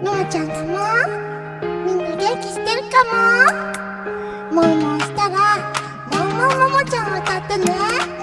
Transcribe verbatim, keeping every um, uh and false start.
ももちゃんかも。みんな元気してるかも。もうもうしたらもうもうももちゃん歌ってね。